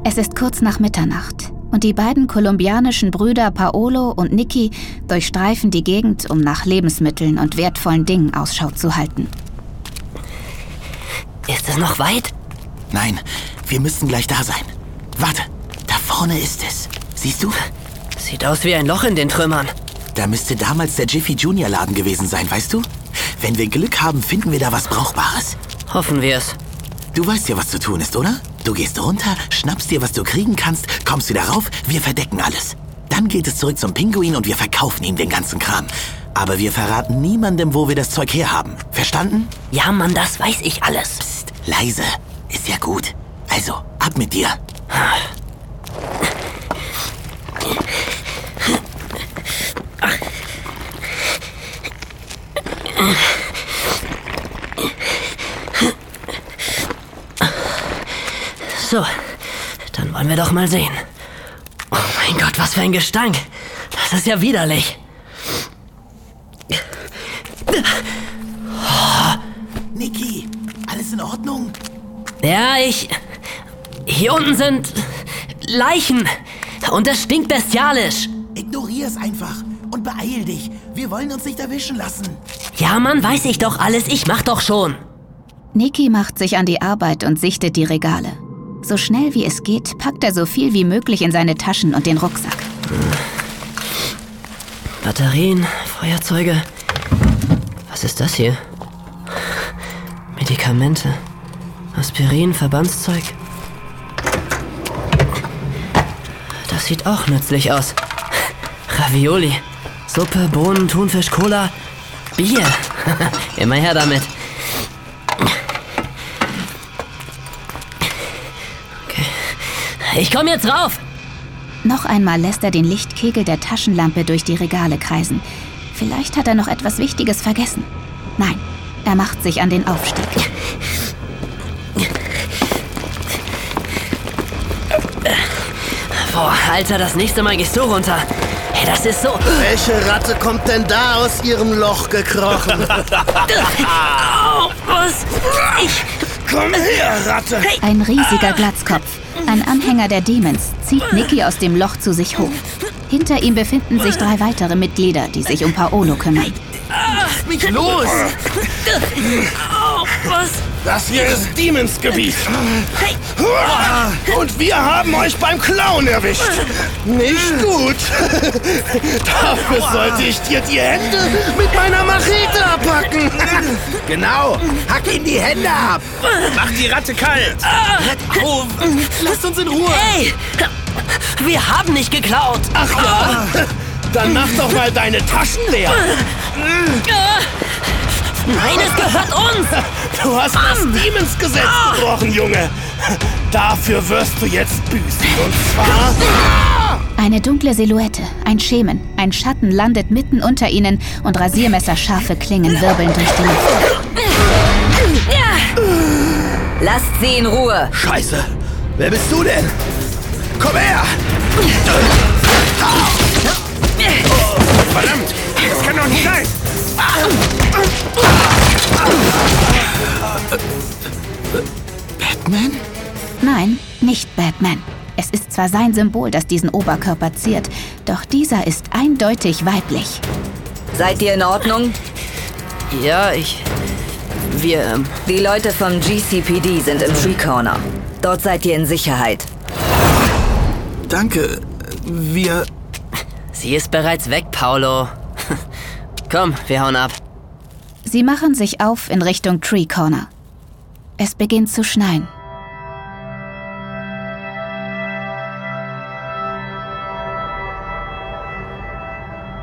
Es ist kurz nach Mitternacht und die beiden kolumbianischen Brüder Paolo und Nicky durchstreifen die Gegend, um nach Lebensmitteln und wertvollen Dingen Ausschau zu halten. Ist es noch weit? Nein, wir müssten gleich da sein. Warte, da vorne ist es. Siehst du? Sieht aus wie ein Loch in den Trümmern. Da müsste damals der Jiffy Junior Laden gewesen sein, weißt du? Wenn wir Glück haben, finden wir da was Brauchbares. Hoffen wir es. Du weißt ja, was zu tun ist, oder? Du gehst runter, schnappst dir, was du kriegen kannst, kommst wieder rauf, wir verdecken alles. Dann geht es zurück zum Pinguin und wir verkaufen ihm den ganzen Kram. Aber wir verraten niemandem, wo wir das Zeug herhaben. Verstanden? Ja, Mann, das weiß ich alles. Psst, leise. Ist ja gut. Also, ab mit dir. So, dann wollen wir doch mal sehen. Oh mein Gott, was für ein Gestank. Das ist ja widerlich. Nicky, alles in Ordnung? Ja, Hier unten sind Leichen. Und es stinkt bestialisch. Ignorier es einfach und beeil dich. Wir wollen uns nicht erwischen lassen. Ja, Mann, weiß ich doch alles. Ich mach doch schon. Nicky macht sich an die Arbeit und sichtet die Regale. So schnell wie es geht, packt er so viel wie möglich in seine Taschen und den Rucksack. Batterien, Feuerzeuge. Was ist das hier? Medikamente. Aspirin, Verbandszeug. Das sieht auch nützlich aus. Ravioli, Suppe, Bohnen, Thunfisch, Cola, Bier. Immer her damit. Okay. Ich komme jetzt rauf. Noch einmal lässt er den Lichtkegel der Taschenlampe durch die Regale kreisen. Vielleicht hat er noch etwas Wichtiges vergessen. Nein, er macht sich an den Aufstieg. Boah, Alter, das nächste Mal gehst du runter. Hey, das ist so... Welche Ratte kommt denn da aus ihrem Loch gekrochen? Oh, was? Komm her, Ratte! Ein riesiger Glatzkopf, ein Anhänger der Demons, zieht Nicky aus dem Loch zu sich hoch. Hinter ihm befinden sich 3 weitere Mitglieder, die sich um Paolo kümmern. Lass mich los! Oh, was? Das hier ist Demons Gebiet. Und wir haben euch beim Klauen erwischt. Nicht gut. Dafür sollte ich dir die Hände mit meiner Machete abhacken. Genau, hack ihm die Hände ab. Mach die Ratte kalt. Hört auf, lasst uns in Ruhe. Hey, wir haben nicht geklaut. Ach ja, dann mach doch mal deine Taschen leer. Nein, es gehört uns. Du hast das Demons-Gesetz gebrochen, Junge. Dafür wirst du jetzt büßen. Und zwar... Eine dunkle Silhouette, ein Schemen, ein Schatten landet mitten unter ihnen und rasiermesserscharfe Klingen wirbeln durch die Luft. Lasst sie in Ruhe. Scheiße, wer bist du denn? Komm her! Verdammt, das kann doch nicht sein. Batman? Nein, nicht Batman. Es ist zwar sein Symbol, das diesen Oberkörper ziert, doch dieser ist eindeutig weiblich. Seid ihr in Ordnung? Ja, wir, Die Leute vom GCPD sind im Tree Corner. Dort seid ihr in Sicherheit. Danke, wir... Sie ist bereits weg, Paolo. Komm, wir hauen ab. Sie machen sich auf in Richtung Tree Corner. Es beginnt zu schneien.